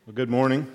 Well, good morning.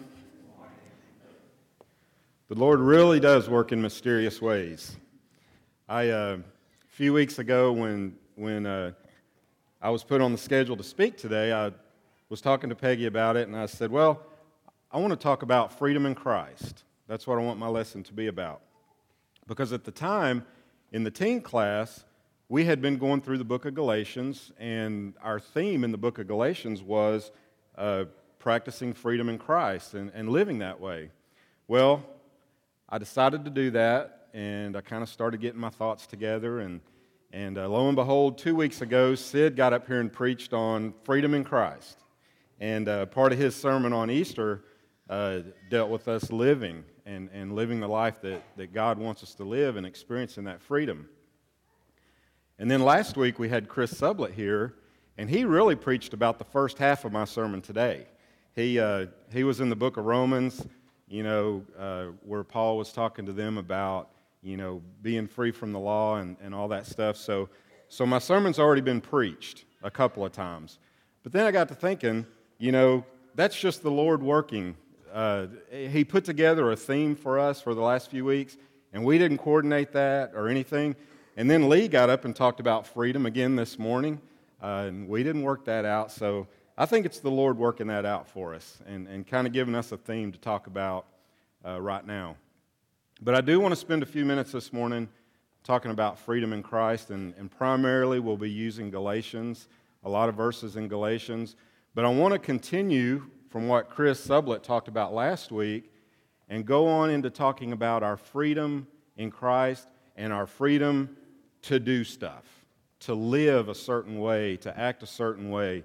The Lord really does work in mysterious ways. A few weeks ago when I was put on the schedule to speak today, I was talking to Peggy about it, and I said, well, I want to talk about freedom in Christ. That's what I want my lesson to be about. Because at the time, in the teen class, we had been going through the book of Galatians, and our theme in the book of Galatians was practicing freedom in Christ and living that way. Well, I decided to do that, and I kind of started getting my thoughts together, and lo and behold, 2 weeks ago, Sid got up here and preached on freedom in Christ. And part of his sermon on Easter dealt with us living and living the life that God wants us to live and experiencing that freedom. And then last week we had Chris Sublett here, and he really preached about the first half of my sermon today. He was in the book of Romans, where Paul was talking to them about, being free from the law and all that stuff. So my sermon's already been preached a couple of times. But then I got to thinking, that's just the Lord working. He put together a theme for us for the last few weeks, and we didn't coordinate that or anything. And then Lee got up and talked about freedom again this morning, and we didn't work that out. So I think it's the Lord working that out for us and kind of giving us a theme to talk about right now. But I do want to spend a few minutes this morning talking about freedom in Christ, and primarily we'll be using Galatians, a lot of verses in Galatians. But I want to continue from what Chris Sublett talked about last week and go on into talking about our freedom in Christ and our freedom to do stuff, to live a certain way, to act a certain way.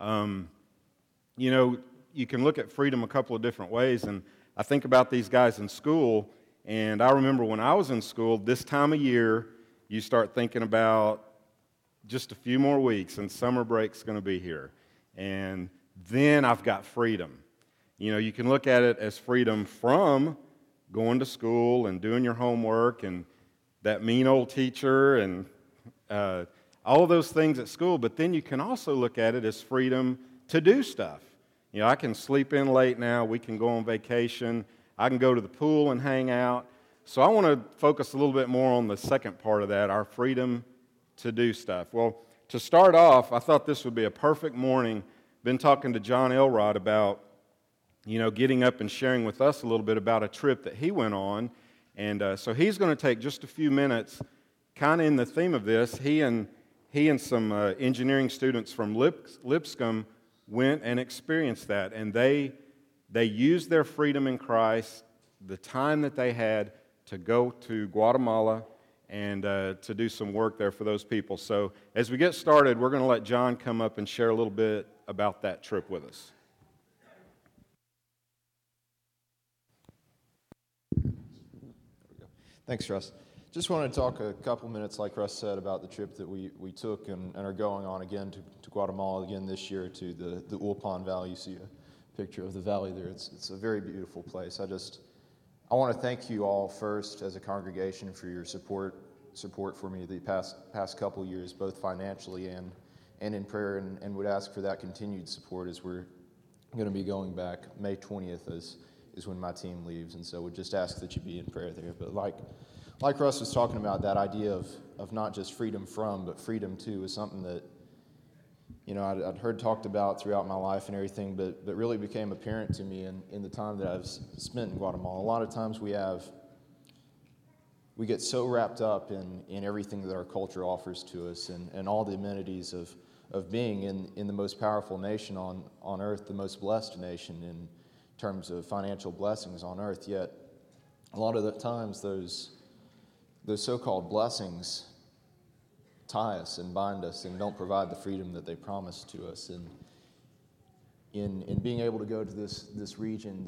You can look at freedom a couple of different ways, and I think about these guys in school, and I remember when I was in school, this time of year, you start thinking about just a few more weeks, and summer break's going to be here, and then I've got freedom. You can look at it as freedom from going to school and doing your homework and that mean old teacher and all of those things at school, but then you can also look at it as freedom to do stuff. I can sleep in late now, we can go on vacation, I can go to the pool and hang out. So I want to focus a little bit more on the second part of that, our freedom to do stuff. Well, to start off, I thought this would be a perfect morning. Been talking to John Elrod about, getting up and sharing with us a little bit about a trip that he went on. And so he's going to take just a few minutes, kind of in the theme of this. He and some engineering students from Lipscomb went and experienced that, and they used their freedom in Christ, the time that they had, to go to Guatemala and to do some work there for those people. So as we get started, we're going to let John come up and share a little bit about that trip with us. Thanks, Russ. Just wanted to talk a couple minutes, like Russ said, about the trip that we took and are going on again to Guatemala again this year to the Ulpan Valley. You see a picture of the valley there. It's a very beautiful place. I want to thank you all first as a congregation for your support for me the past couple years, both financially and in prayer, and would ask for that continued support as we're going to be going back. May 20th is when my team leaves, and so would just ask that you be in prayer there. But like Russ was talking about, that idea of not just freedom from, but freedom to is something that, I'd heard talked about throughout my life and everything, but really became apparent to me in the time that I've spent in Guatemala. A lot of times we get so wrapped up in everything that our culture offers to us and all the amenities of being in the most powerful nation on earth, the most blessed nation in terms of financial blessings on earth, yet a lot of the times those so-called blessings tie us and bind us and don't provide the freedom that they promise to us. And in being able to go to this region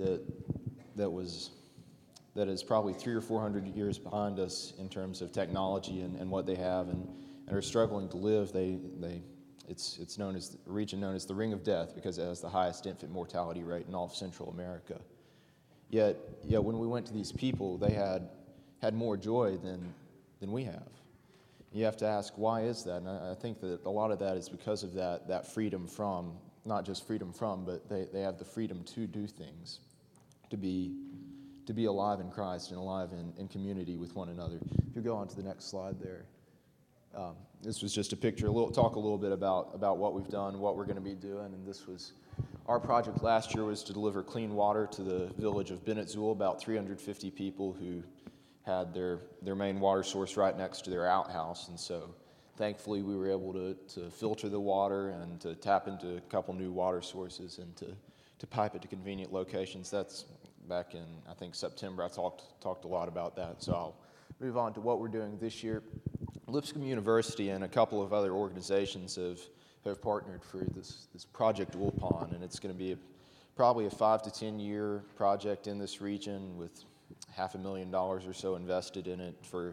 that is probably 300 or 400 years behind us in terms of technology and what they have and are struggling to live, it's known as a region known as the Ring of Death because it has the highest infant mortality rate in all of Central America. Yet when we went to these people, they had more joy than we have. You have to ask, why is that? And I think that a lot of that is because of that freedom from, not just freedom from, but they have the freedom to do things, to be alive in Christ and alive in community with one another. If you go on to the next slide there. This was just a picture, talk a little bit about what we've done, what we're going to be doing, and this was our project last year was to deliver clean water to the village of Bennett Zool, about 350 people who had their main water source right next to their outhouse, and so thankfully we were able to filter the water and to tap into a couple new water sources and to pipe it to convenient locations. That's back in, I think, September. I talked a lot about that, so I'll move on to what we're doing this year. Lipscomb University and a couple of other organizations have partnered for this Project Wool Pond, and it's going to be probably a 5 to 10 year project in this region with $500,000 or so invested in it for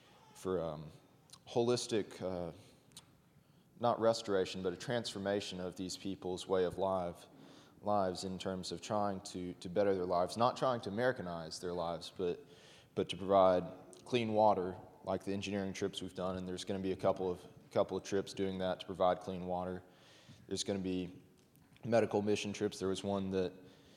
holistic, not restoration, but a transformation of these people's way of lives in terms of trying to better their lives, not trying to Americanize their lives, but to provide clean water, like the engineering trips we've done, and there's going to be a couple of trips doing that to provide clean water. There's going to be medical mission trips. There was one that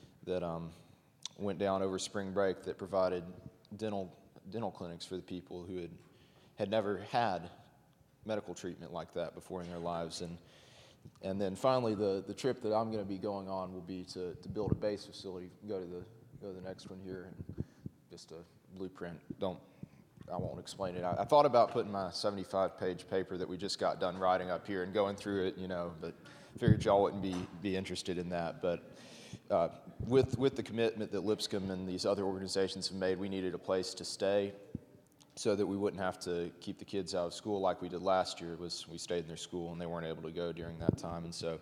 went down over spring break that provided dental clinics for the people who had never had medical treatment like that before in their lives. And then finally, the trip that I'm going to be going on will be to build a base facility. Go to the next one here, and just a blueprint. I won't explain it. I thought about putting my 75-page paper that we just got done writing up here and going through it, but figured y'all wouldn't be interested in that. But with the commitment that Lipscomb and these other organizations have made, we needed a place to stay so that we wouldn't have to keep the kids out of school like we did last year. We stayed in their school and they weren't able to go during that time. And so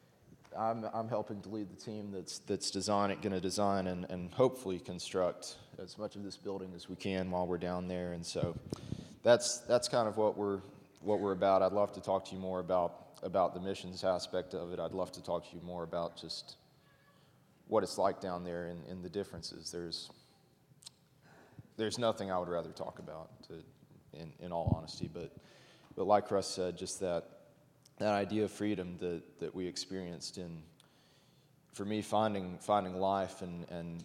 I'm helping to lead the team that's going to design and hopefully construct as much of this building as we can while we're down there. And so that's kind of what we're about. I'd love to talk to you more about the missions aspect of it. I'd love to talk to you more about just what it's like down there and the differences. There's nothing I would rather talk about, in all honesty. But like Russ said, just that idea of freedom that we experienced in, for me, finding life and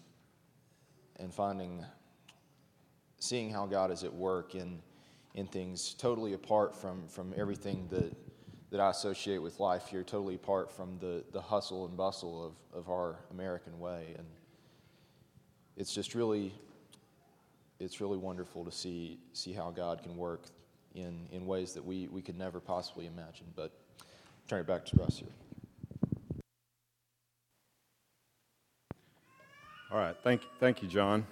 seeing how God is at work in things totally apart from everything that I associate with life here, totally apart from the hustle and bustle of our American way. And it's just really wonderful to see how God can work in ways that we could never possibly imagine. But I'll turn it back to Russ here. All right, thank you, John.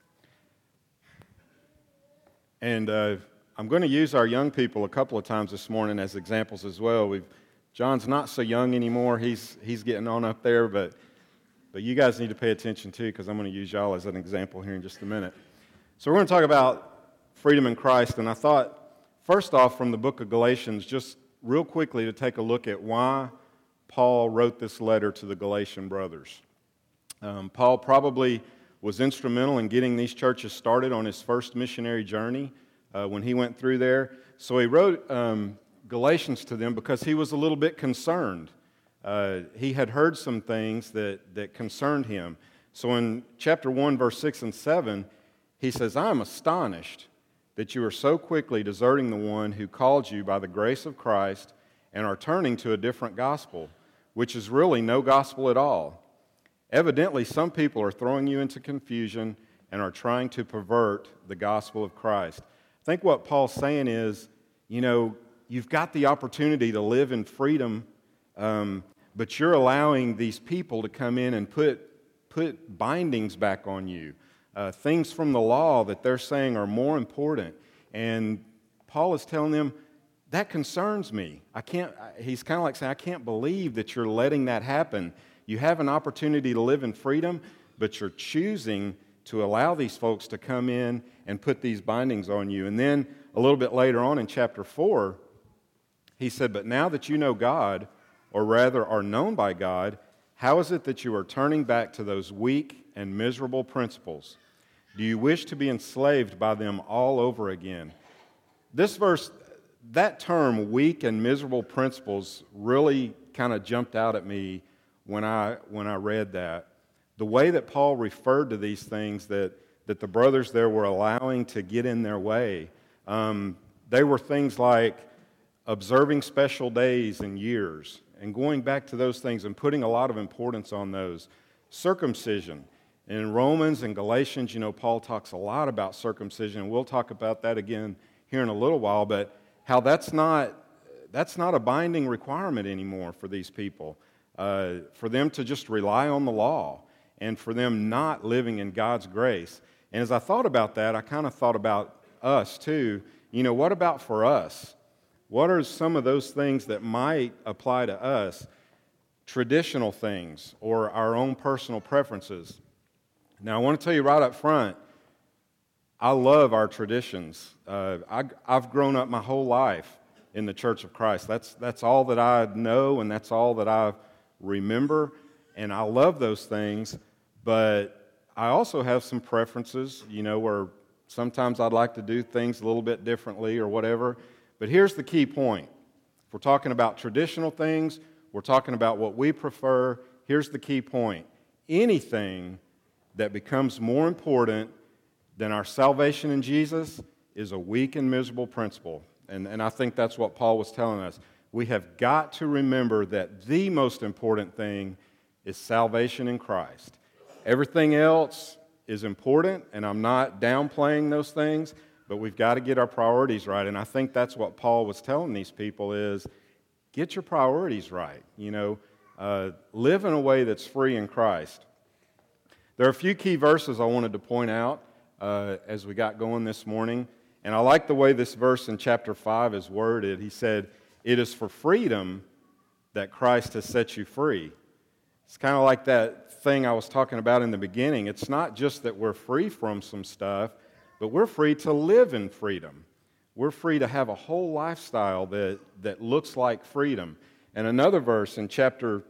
And I'm going to use our young people a couple of times this morning as examples as well. John's not so young anymore; he's getting on up there, but you guys need to pay attention too, because I'm going to use y'all as an example here in just a minute. So we're going to talk about freedom in Christ, and I thought, first off, from the book of Galatians, just real quickly to take a look at why Paul wrote this letter to the Galatian brothers. Paul probably was instrumental in getting these churches started on his first missionary journey when he went through there. So he wrote Galatians to them because he was a little bit concerned. He had heard some things that concerned him. So in chapter 1, verse 6 and 7, he says, "I am astonished that you are so quickly deserting the one who called you by the grace of Christ and are turning to a different gospel, which is really no gospel at all. Evidently, some people are throwing you into confusion and are trying to pervert the gospel of Christ." I think what Paul's saying is, you've got the opportunity to live in freedom, but you're allowing these people to come in and put bindings back on you, things from the law that they're saying are more important. And Paul is telling them, that concerns me. He's kind of like saying, I can't believe that you're letting that happen. You have an opportunity to live in freedom, but you're choosing to allow these folks to come in and put these bindings on you. And then a little bit later on in chapter 4, he said, "But now that you know God, or rather are known by God, how is it that you are turning back to those weak and miserable principles? Do you wish to be enslaved by them all over again?" This verse, that term, weak and miserable principles, really kind of jumped out at me when I read that. The way that Paul referred to these things that the brothers there were allowing to get in their way, they were things like observing special days and years and going back to those things and putting a lot of importance on those. Circumcision. In Romans and Galatians, Paul talks a lot about circumcision, and we'll talk about that again here in a little while, but how that's not a binding requirement anymore for these people, for them to just rely on the law and for them not living in God's grace. And as I thought about that, I kind of thought about us too. What about for us? What are some of those things that might apply to us? Traditional things or our own personal preferences. Now, I want to tell you right up front, I love our traditions. I've grown up my whole life in the Church of Christ. That's all that I know, and that's all that I remember, and I love those things, but I also have some preferences, where sometimes I'd like to do things a little bit differently or whatever. But here's the key point. If we're talking about traditional things, we're talking about what we prefer. Here's the key point. Anything that becomes more important than our salvation in Jesus is a weak and miserable principle. And I think that's what Paul was telling us. We have got to remember that the most important thing is salvation in Christ. Everything else is important, and I'm not downplaying those things, but we've got to get our priorities right. And I think that's what Paul was telling these people is, get your priorities right. Live in a way that's free in Christ. There are a few key verses I wanted to point out as we got going this morning. And I like the way this verse in chapter 5 is worded. He said, "It is for freedom that Christ has set you free." It's kind of like that thing I was talking about in the beginning. It's not just that we're free from some stuff, but we're free to live in freedom. We're free to have a whole lifestyle that looks like freedom. And another verse in chapter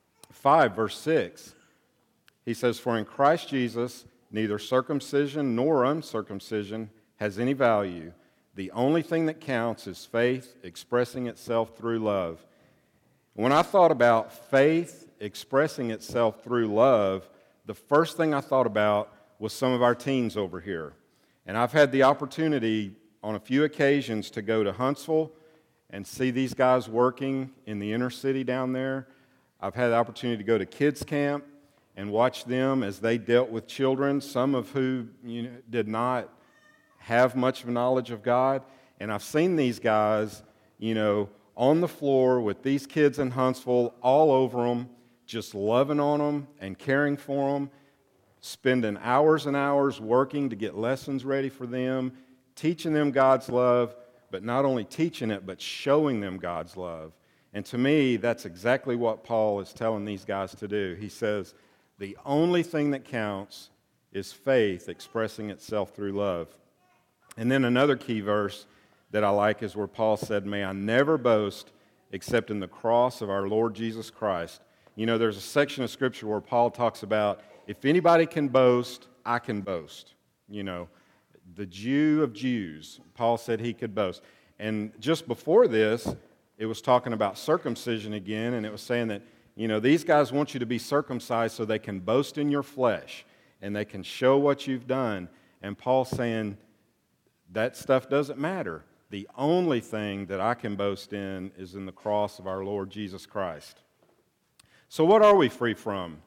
5, verse 6, he says, "For in Christ Jesus, neither circumcision nor uncircumcision has any value. The only thing that counts is faith expressing itself through love." When I thought about faith expressing itself through love, the first thing I thought about was some of our teens over here. And I've had the opportunity on a few occasions to go to Huntsville and see these guys working in the inner city down there. I've had the opportunity to go to kids camp and watch them as they dealt with children, some of who did not have much of a knowledge of God. And I've seen these guys, on the floor with these kids in Huntsville, all over them, just loving on them and caring for them, spending hours and hours working to get lessons ready for them, teaching them God's love, but not only teaching it, but showing them God's love. And to me, that's exactly what Paul is telling these guys to do. He says, the only thing that counts is faith expressing itself through love. And then another key verse that I like is where Paul said, "May I never boast except in the cross of our Lord Jesus Christ." There's a section of Scripture where Paul talks about, if anybody can boast, I can boast. The Jew of Jews, Paul said he could boast. And just before this, it was talking about circumcision again, and it was saying that, these guys want you to be circumcised so they can boast in your flesh, and they can show what you've done. And Paul's saying, that stuff doesn't matter. The only thing that I can boast in is in the cross of our Lord Jesus Christ. So what are we free from?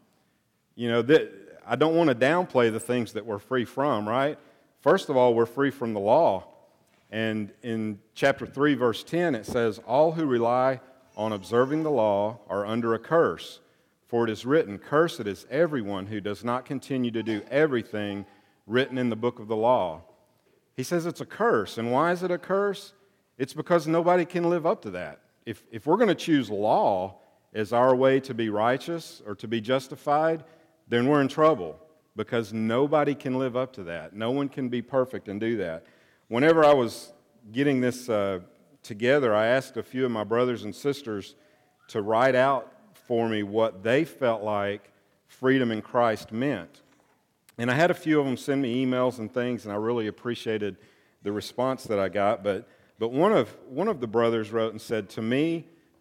I don't want to downplay the things that we're free from, right? First of all, we're free from the law. And in chapter 3, verse 10, it says, "All who rely on observing the law are under a curse. For it is written, 'Cursed is everyone who does not continue to do everything written in the book of the law.'" He says it's a curse. And why is it a curse? It's because nobody can live up to that. If we're going to choose law as our way to be righteous or to be justified, then we're in trouble because nobody can live up to that. No one can be perfect and do that. Whenever I was getting this together, I asked a few of my brothers and sisters to write out for me what they felt like freedom in Christ meant. And I had a few of them send me emails and things, and I really appreciated the response that I got. But one of the brothers wrote and said, to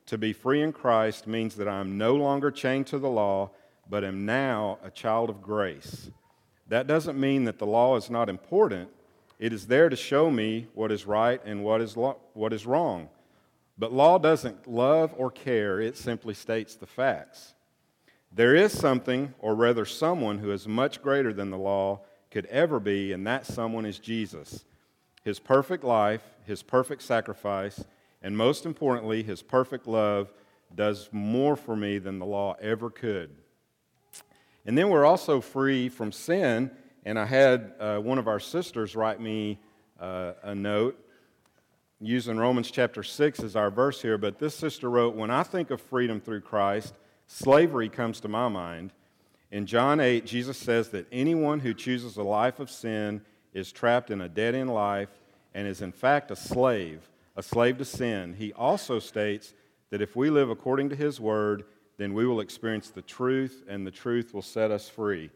To be free in Christ means that I am no longer chained to the law, but am now a child of grace. That doesn't mean that the law is not important. It is there to show me what is right and what is wrong. But law doesn't love or care, it simply states the facts. There is something, or rather someone, who is much greater than the law could ever be, and that someone is Jesus. His perfect life, his perfect sacrifice, and most importantly, his perfect love does more for me than the law ever could. And then we're also free from sin, and I had one of our sisters write me a note using Romans chapter 6 as our verse here, but this sister wrote, "When I think of freedom through Christ, slavery comes to my mind. In John 8, Jesus says that anyone who chooses a life of sin is trapped in a dead-end life and is in fact a slave to sin. He also states that if we live according to his word, then we will experience the truth, and the truth will set us free."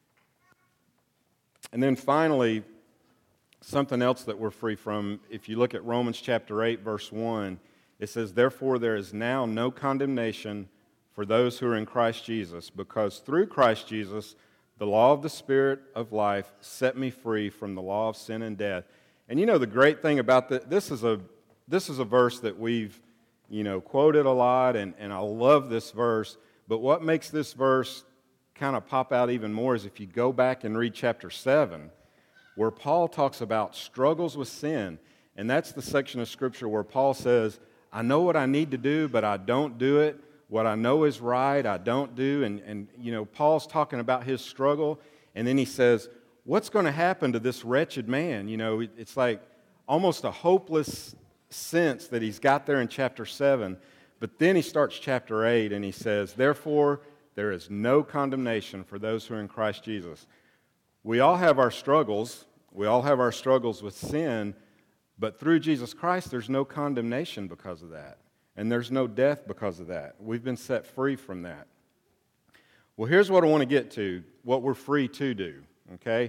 And then finally, something else that we're free from, if you look at Romans chapter 8, verse 1, it says, "Therefore there is now no condemnation for those who are in Christ Jesus, because through Christ Jesus, the law of the Spirit of life set me free from the law of sin and death." And you know the great thing about this is a verse that we've quoted a lot, and I love this verse. But what makes this verse kind of pop out even more is if you go back and read chapter 7, where Paul talks about struggles with sin. And that's the section of Scripture where Paul says, "I know what I need to do, but I don't do it. What I know is right, I don't do." And Paul's talking about his struggle, and then he says, what's going to happen to this wretched man? It's like almost a hopeless sense that he's got there in chapter 7. But then he starts chapter 8, and he says, "Therefore, there is no condemnation for those who are in Christ Jesus." We all have our struggles. We all have our struggles with sin, but through Jesus Christ, there's no condemnation because of that. And there's no death because of that. We've been set free from that. Well, here's what I want to get to, what we're free to do, okay?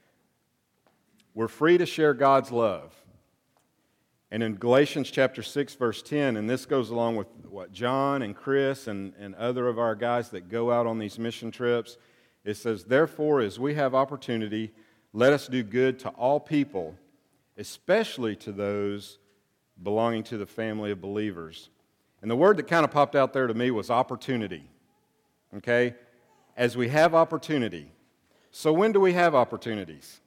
We're free to share God's love. And in Galatians chapter 6, verse 10, and this goes along with what John and Chris and other of our guys that go out on these mission trips, it says, "Therefore, as we have opportunity, let us do good to all people, especially to those belonging to the family of believers." And the word that kind of popped out there to me was opportunity. Okay? As we have opportunity. So when do we have opportunities?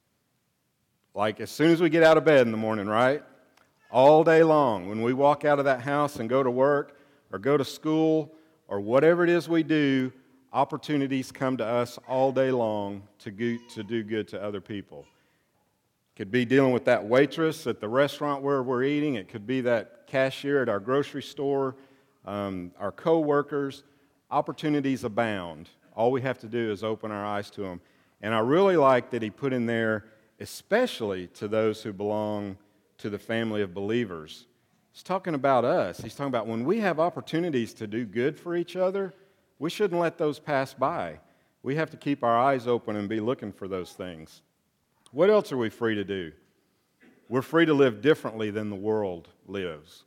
Like as soon as we get out of bed in the morning, right? All day long. When we walk out of that house and go to work or go to school or whatever it is we do, opportunities come to us all day long to do good to other people. It could be dealing with that waitress at the restaurant where we're eating. It could be that cashier at our grocery store, our co-workers. Opportunities abound. All we have to do is open our eyes to them. And I really like that he put in there, especially to those who belong to the family of believers. He's talking about us. He's talking about when we have opportunities to do good for each other, we shouldn't let those pass by. We have to keep our eyes open and be looking for those things. What else are we free to do? We're free to live differently than the world lives.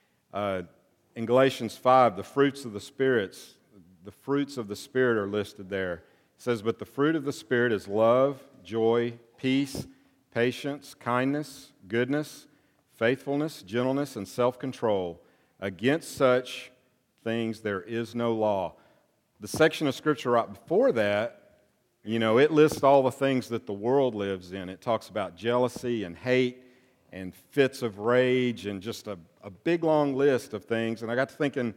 In Galatians 5, the fruits of the Spirit are listed there. It says, "But the fruit of the Spirit is love, joy, peace, patience, kindness, goodness, faithfulness, gentleness, and self-control. Against such things there is no law." The section of Scripture right before that, it lists all the things that the world lives in. It talks about jealousy and hate and fits of rage and just a big long list of things. And I got to thinking,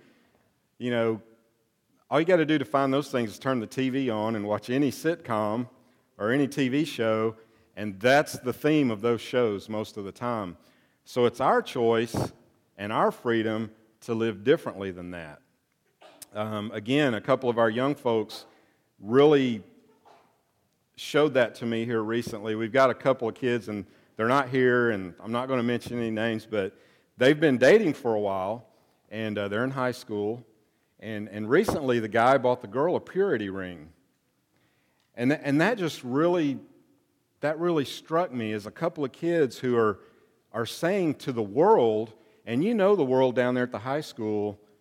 all you got to do to find those things is turn the TV on and watch any sitcom or any TV show, and that's the theme of those shows most of the time. So it's our choice and our freedom to live differently than that. Again, a couple of our young folks really showed that to me here recently. We've got a couple of kids, and they're not here, and I'm not going to mention any names, but they've been dating for a while, and they're in high school. And recently, the guy bought the girl a purity ring. And that really struck me as a couple of kids who are saying to the world, and the world down there at the high school,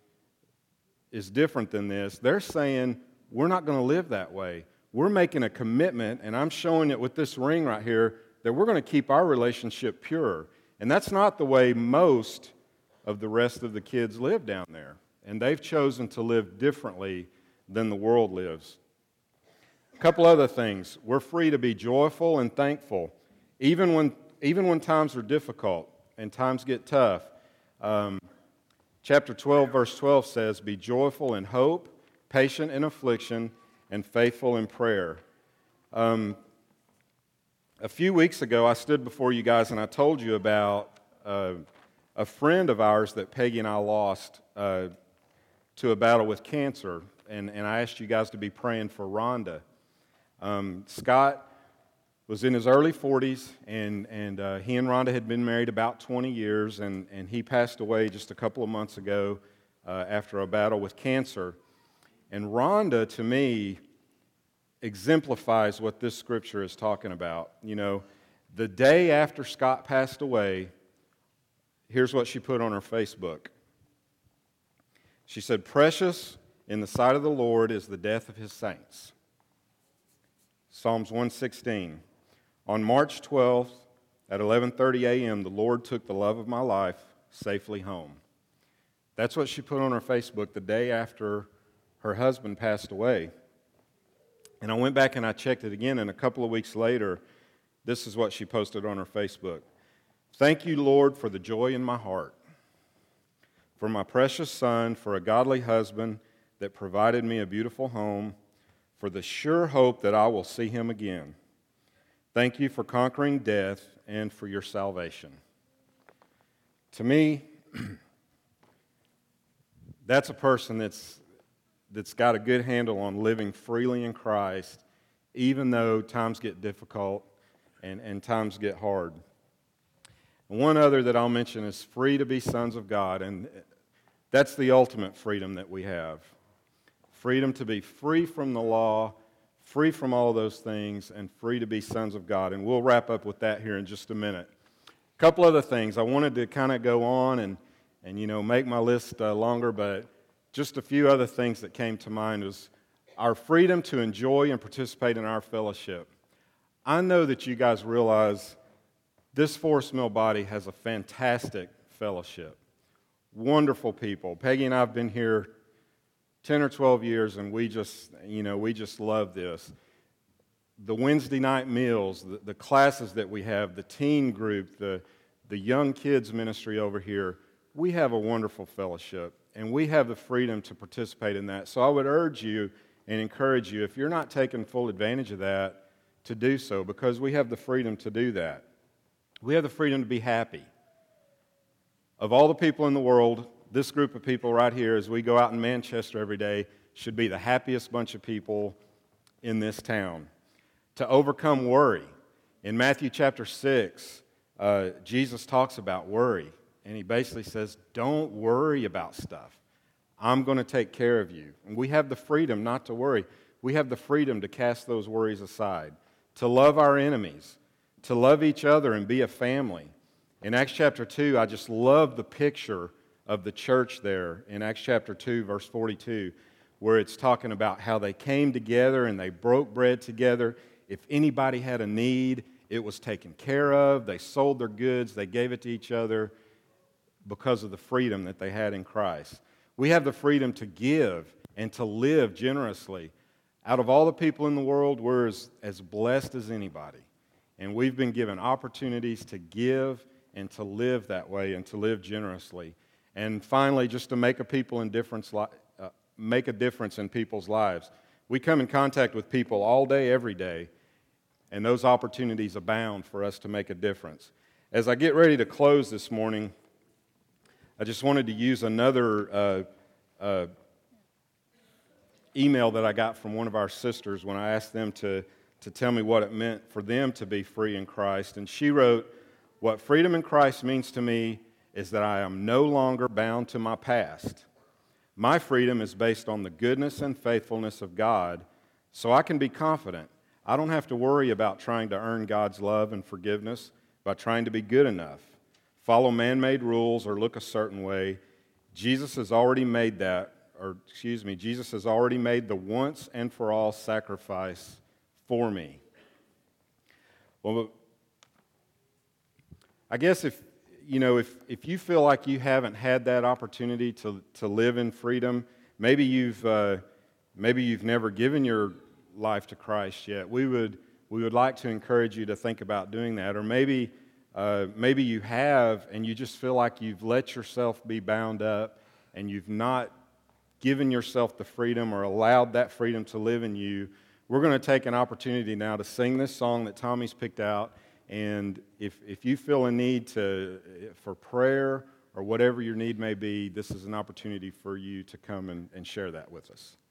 is different than this. They're saying, we're not going to live that way. We're making a commitment, and I'm showing it with this ring right here, that we're going to keep our relationship pure. And that's not the way most of the rest of the kids live down there. And they've chosen to live differently than the world lives. A couple other things. We're free to be joyful and thankful, even when times are difficult and times get tough. Chapter 12, verse 12 says, "Be joyful in hope, patient in affliction, and faithful in prayer." A few weeks ago, I stood before you guys and I told you about a friend of ours that Peggy and I lost to a battle with cancer, and I asked you guys to be praying for Rhonda. Scott was in his early 40s, and he and Rhonda had been married about 20 years, and he passed away just a couple of months ago after a battle with cancer. And Rhonda, to me, exemplifies what this scripture is talking about. You know, the day after Scott passed away, here's what she put on her Facebook. She said, "Precious in the sight of the Lord is the death of his saints." Psalms 116. "On March 12th at 11:30 a.m., the Lord took the love of my life safely home." That's what she put on her Facebook the day after her husband passed away. And I went back and I checked it again, and a couple of weeks later, this is what she posted on her Facebook. "Thank you, Lord, for the joy in my heart, for my precious son, for a godly husband that provided me a beautiful home, for the sure hope that I will see him again. Thank you for conquering death and for your salvation." To me, that's a person that's got a good handle on living freely in Christ, even though times get difficult and times get hard. And one other that I'll mention is free to be sons of God, and that's the ultimate freedom that we have. Freedom to be free from the law, free from all those things, and free to be sons of God. And we'll wrap up with that here in just a minute. A couple other things. I wanted to kind of go on and make my list longer, but just a few other things that came to mind was our freedom to enjoy and participate in our fellowship. I know that you guys realize this Forest Mill body has a fantastic fellowship. Wonderful people. Peggy and I have been here 10 or 12 years, and we just love this. The Wednesday night meals, the classes that we have, the teen group, the young kids ministry over here, we have a wonderful fellowship, and we have the freedom to participate in that. So I would urge you and encourage you, if you're not taking full advantage of that, to do so, because we have the freedom to do that. We have the freedom to be happy. Of all the people in the world, this group of people right here, as we go out in Manchester every day, should be the happiest bunch of people in this town. To overcome worry. In Matthew chapter 6, Jesus talks about worry, and he basically says, don't worry about stuff. I'm going to take care of you. And we have the freedom not to worry. We have the freedom to cast those worries aside, to love our enemies, to love each other and be a family. In Acts chapter 2, I just love the picture of the church there in Acts chapter 2, verse 42, where it's talking about how they came together and they broke bread together. If anybody had a need, it was taken care of. They sold their goods. They gave it to each other because of the freedom that they had in Christ. We have the freedom to give and to live generously. Out of all the people in the world, we're as blessed as anybody. And we've been given opportunities to give and to live that way and to live generously. And finally, just to make a difference in people's lives. We come in contact with people all day, every day, and those opportunities abound for us to make a difference. As I get ready to close this morning, I just wanted to use another email that I got from one of our sisters when I asked them to tell me what it meant for them to be free in Christ. And she wrote, "What freedom in Christ means to me is that I am no longer bound to my past. My freedom is based on the goodness and faithfulness of God, so I can be confident. I don't have to worry about trying to earn God's love and forgiveness by trying to be good enough, follow man-made rules, or look a certain way. Jesus has already made that, Jesus has already made the once and for all sacrifice for me. Well, I guess if you feel like you haven't had that opportunity to live in freedom, maybe you've never given your life to Christ yet. We would like to encourage you to think about doing that, or maybe you have, and you just feel like you've let yourself be bound up, and you've not given yourself the freedom or allowed that freedom to live in you. We're going to take an opportunity now to sing this song that Tommy's picked out, and if you feel a need for prayer or whatever your need may be, this is an opportunity for you to come and share that with us.